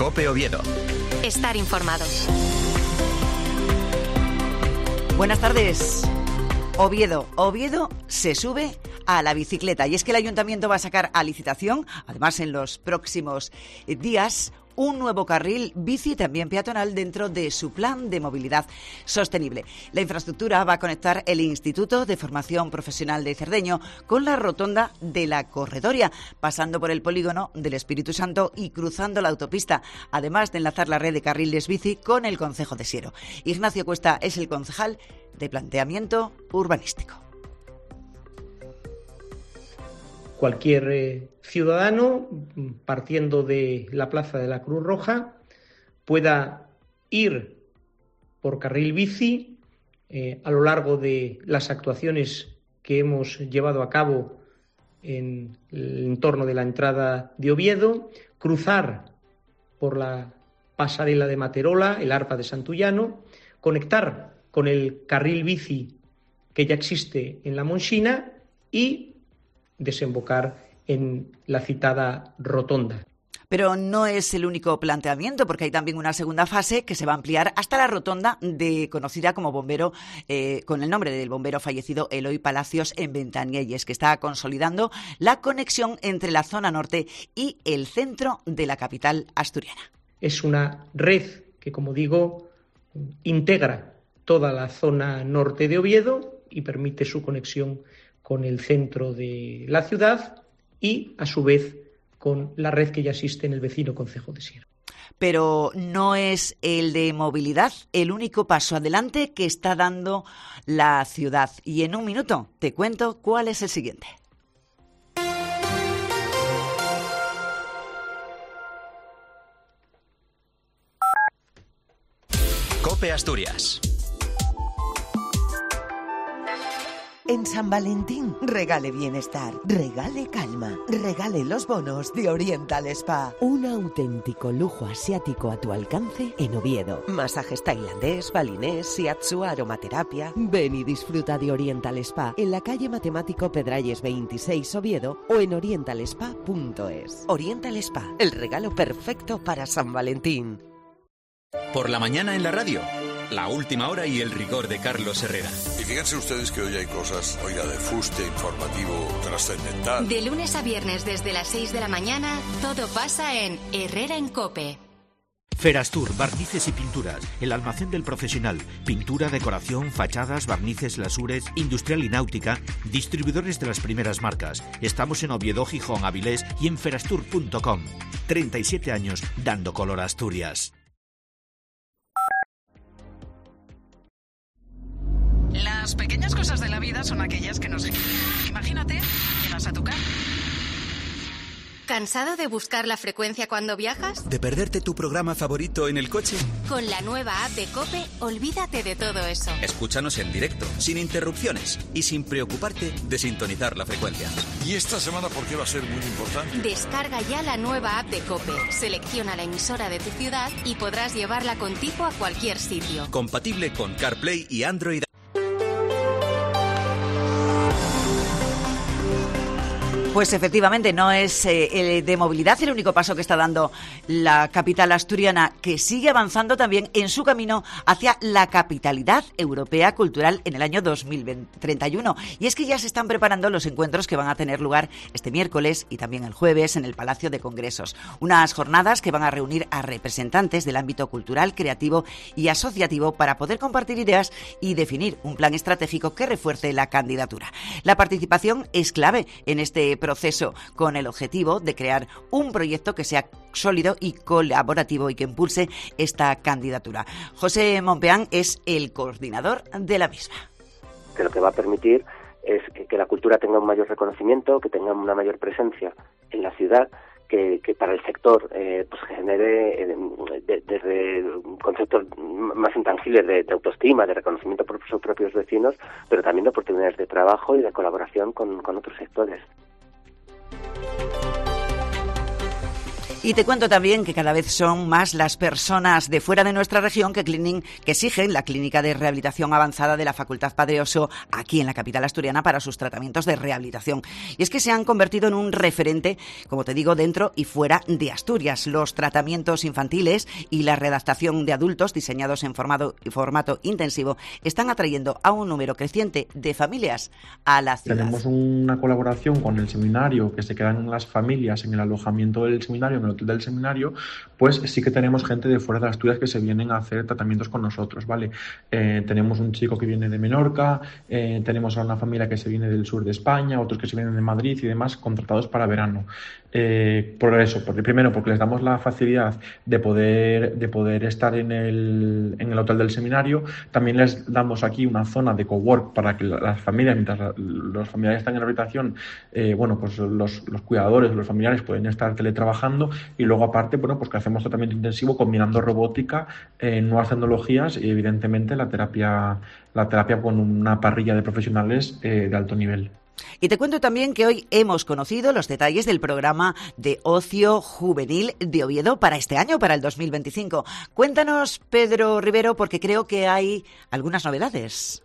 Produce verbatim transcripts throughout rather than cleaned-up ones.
COPE Oviedo. Estar informado. Buenas tardes. Oviedo. Oviedo se sube a la bicicleta. Y es que el Ayuntamiento va a sacar a licitación, además en los próximos días, un nuevo carril bici también peatonal dentro de su plan de movilidad sostenible. La infraestructura va a conectar el Instituto de Formación Profesional de Cerdeño con la rotonda de la Corredoria, pasando por el polígono del Espíritu Santo y cruzando la autopista, además de enlazar la red de carriles bici con el concejo de Siero. Ignacio Cuesta es el concejal de Planeamiento Urbanístico. Cualquier eh, ciudadano, partiendo de la Plaza de la Cruz Roja, pueda ir por carril bici eh, a lo largo de las actuaciones que hemos llevado a cabo en el entorno de la entrada de Oviedo, cruzar por la pasarela de Materola, el Arpa de Santullano, conectar con el carril bici que ya existe en La Monxina y desembocar en la citada rotonda. Pero no es el único planteamiento, porque hay también una segunda fase que se va a ampliar hasta la rotonda de conocida como bombero, eh, con el nombre del bombero fallecido Eloy Palacios en Ventanielles, que está consolidando la conexión entre la zona norte y el centro de la capital asturiana. Es una red que, como digo, integra toda la zona norte de Oviedo y permite su conexión con el centro de la ciudad y, a su vez, con la red que ya existe en el vecino concejo de Siero. Pero no es el de movilidad el único paso adelante que está dando la ciudad. Y en un minuto te cuento cuál es el siguiente. COPE Asturias. En San Valentín, regale bienestar, regale calma, regale los bonos de Oriental Spa. Un auténtico lujo asiático a tu alcance en Oviedo. Masajes tailandés, balinés, shiatsu, aromaterapia. Ven y disfruta de Oriental Spa en la calle Matemático Pedralles veintiséis Oviedo o en oriental spa punto es. Oriental Spa, el regalo perfecto para San Valentín. Por la mañana en la radio, la última hora y el rigor de Carlos Herrera. Y fíjense ustedes que hoy hay cosas, oiga, de fuste informativo trascendental. De lunes a viernes desde las seis de la mañana, todo pasa en Herrera en COPE. Ferastur, barnices y pinturas, el almacén del profesional, pintura, decoración, fachadas, barnices, lasures, industrial y náutica, distribuidores de las primeras marcas. Estamos en Oviedo, Gijón, Avilés y en ferastur punto com. treinta y siete años dando color a Asturias. Las pequeñas cosas de la vida son aquellas que nos... Imagínate, llegas a tu casa. ¿Cansado de buscar la frecuencia cuando viajas? ¿De perderte tu programa favorito en el coche? Con la nueva app de COPE, olvídate de todo eso. Escúchanos en directo, sin interrupciones y sin preocuparte de sintonizar la frecuencia. ¿Y esta semana por qué va a ser muy importante? Descarga ya la nueva app de COPE, selecciona la emisora de tu ciudad y podrás llevarla contigo a cualquier sitio. Compatible con CarPlay y Android. Pues efectivamente no es eh, el de movilidad el único paso que está dando la capital asturiana, que sigue avanzando también en su camino hacia la capitalidad europea cultural en el año dos mil treinta y uno. Y es que ya se están preparando los encuentros que van a tener lugar este miércoles y también el jueves en el Palacio de Congresos. Unas jornadas que van a reunir a representantes del ámbito cultural, creativo y asociativo para poder compartir ideas y definir un plan estratégico que refuerce la candidatura. La participación es clave en este proceso, con el objetivo de crear un proyecto que sea sólido y colaborativo y que impulse esta candidatura. José Monpeán es el coordinador de la misma. Que lo que va a permitir es que la cultura tenga un mayor reconocimiento, que tenga una mayor presencia en la ciudad, que, que para el sector eh, pues genere eh, de, desde conceptos más intangibles de, de autoestima, de reconocimiento por sus propios vecinos, pero también de oportunidades de trabajo y de colaboración con, con otros sectores. Y te cuento también que cada vez son más las personas de fuera de nuestra región que, clinin, que exigen la clínica de rehabilitación avanzada de la Facultad Padre Oso aquí en la capital asturiana para sus tratamientos de rehabilitación. Y es que se han convertido en un referente, como te digo, dentro y fuera de Asturias. Los tratamientos infantiles y la readaptación de adultos diseñados en formato, formato intensivo están atrayendo a un número creciente de familias a la ciudad. Tenemos una colaboración con el seminario, que se quedan las familias en el alojamiento del seminario, en el hotel del seminario, pues sí que tenemos gente de fuera de Asturias que se vienen a hacer tratamientos con nosotros, ¿vale? Eh, tenemos un chico que viene de Menorca, eh, tenemos a una familia que se viene del sur de España, otros que se vienen de Madrid y demás, contratados para verano. Eh, por eso, porque, primero porque les damos la facilidad de poder, de poder estar en el, en el hotel del seminario. También les damos aquí una zona de cowork para que las familias, mientras los familiares están en la habitación, eh, bueno, pues los, los cuidadores, los familiares pueden estar teletrabajando, y luego aparte, bueno, pues que hacemos tratamiento intensivo combinando robótica, eh, nuevas tecnologías y evidentemente la terapia, la terapia con una parrilla de profesionales eh, de alto nivel. Y te cuento también que hoy hemos conocido los detalles del programa de ocio juvenil de Oviedo para este año, para el dos mil veinticinco. Cuéntanos, Pedro Rivero, porque creo que hay algunas novedades.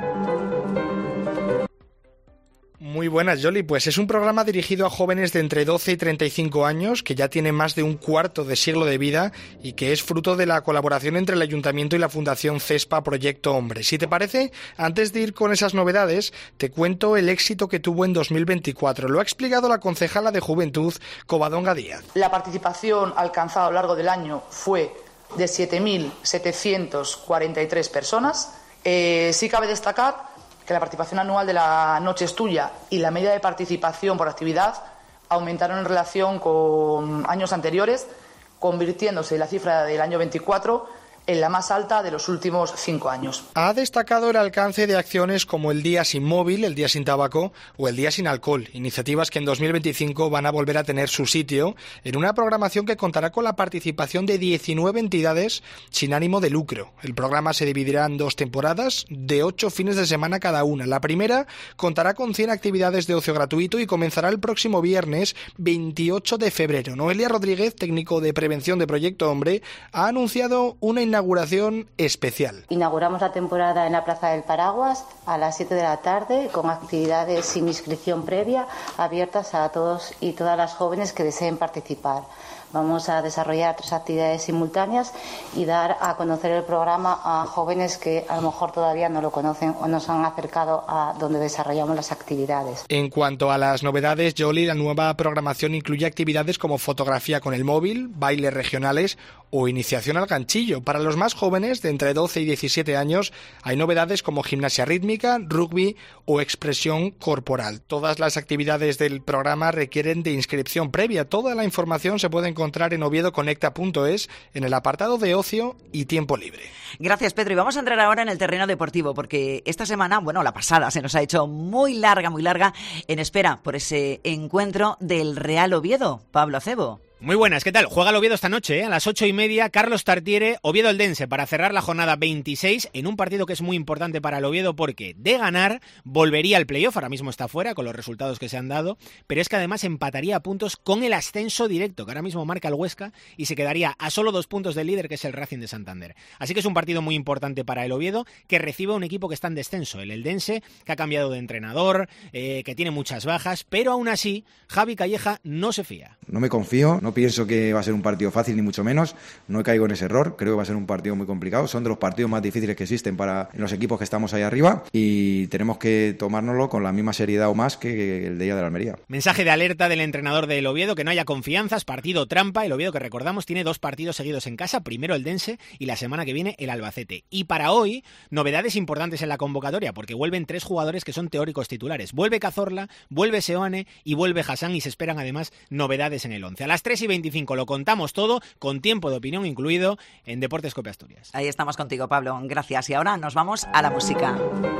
Muy buenas, Yoli. Pues es un programa dirigido a jóvenes de entre doce y treinta y cinco años que ya tienen más de un cuarto de siglo de vida y que es fruto de la colaboración entre el Ayuntamiento y la Fundación CESPA Proyecto Hombre. Si te parece, antes de ir con esas novedades, te cuento el éxito que tuvo en dos mil veinticuatro. Lo ha explicado la concejala de Juventud, Covadonga Díaz. La participación alcanzada a lo largo del año fue de siete mil setecientas cuarenta y tres personas. Eh, sí cabe destacar que la participación anual de la Noche es Tuya y la media de participación por actividad aumentaron en relación con años anteriores, convirtiéndose la cifra del año veinticuatro en la más alta de los últimos cinco años. Ha destacado el alcance de acciones como el Día Sin Móvil, el Día Sin Tabaco o el Día Sin Alcohol, iniciativas que en dos mil veinticinco van a volver a tener su sitio en una programación que contará con la participación de diecinueve entidades sin ánimo de lucro. El programa se dividirá en dos temporadas de ocho fines de semana cada una. La primera contará con cien actividades de ocio gratuito y comenzará el próximo viernes veintiocho de febrero. Noelia Rodríguez, técnico de prevención de Proyecto Hombre, ha anunciado una inauguración inauguración especial. Inauguramos la temporada en la Plaza del Paraguas a las siete de la tarde con actividades sin inscripción previa abiertas a todos y todas las jóvenes que deseen participar. Vamos a desarrollar tres actividades simultáneas y dar a conocer el programa a jóvenes que a lo mejor todavía no lo conocen o no se han acercado a donde desarrollamos las actividades. En cuanto a las novedades, Yoli, la nueva programación incluye actividades como fotografía con el móvil, bailes regionales o iniciación al ganchillo. Para los más jóvenes, de entre doce y diecisiete años, hay novedades como gimnasia rítmica, rugby o expresión corporal. Todas las actividades del programa requieren de inscripción previa. Toda la información se puede encontrar en oviedo conecta punto es en el apartado de ocio y tiempo libre. Gracias, Pedro. Y vamos a entrar ahora en el terreno deportivo, porque esta semana, bueno, la pasada se nos ha hecho muy larga, muy larga, en espera por ese encuentro del Real Oviedo. Pablo Acebo. Muy buenas, ¿qué tal? Juega el Oviedo esta noche, ¿eh? A las ocho y media, Carlos Tartiere, Oviedo Eldense, para cerrar la jornada veintiséis en un partido que es muy importante para el Oviedo porque de ganar volvería al playoff, ahora mismo está fuera con los resultados que se han dado, pero es que además empataría a puntos con el ascenso directo, que ahora mismo marca el Huesca y se quedaría a solo dos puntos del líder, que es el Racing de Santander. Así que es un partido muy importante para el Oviedo, que recibe a un equipo que está en descenso, el Eldense, que ha cambiado de entrenador, eh, que tiene muchas bajas, pero aún así Javi Calleja no se fía. No me confío, no pienso que va a ser un partido fácil ni mucho menos, no caigo en ese error, creo que va a ser un partido muy complicado, son de los partidos más difíciles que existen para los equipos que estamos ahí arriba y tenemos que tomárnoslo con la misma seriedad o más que el día de la Almería. Mensaje de alerta del entrenador del Oviedo, que no haya confianzas, partido trampa, el Oviedo que recordamos tiene dos partidos seguidos en casa, primero el Dense y la semana que viene el Albacete. Y para hoy, novedades importantes en la convocatoria, porque vuelven tres jugadores que son teóricos titulares, vuelve Cazorla, vuelve Seoane y vuelve Hassan y se esperan además novedades en el once. A las tres y veinticinco lo contamos todo, con tiempo de opinión incluido, en Deportes Cope Asturias. Ahí estamos contigo, Pablo. Gracias. Y ahora nos vamos a la música.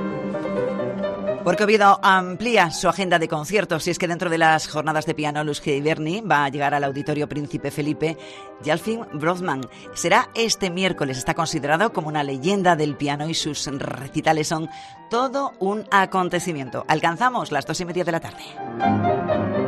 Porque Oviedo amplía su agenda de conciertos y es que dentro de las jornadas de piano Luske y Berni va a llegar al Auditorio Príncipe Felipe Yalfin Brodman. Será este miércoles, está considerado como una leyenda del piano y sus recitales son todo un acontecimiento. Alcanzamos las dos y media de la tarde.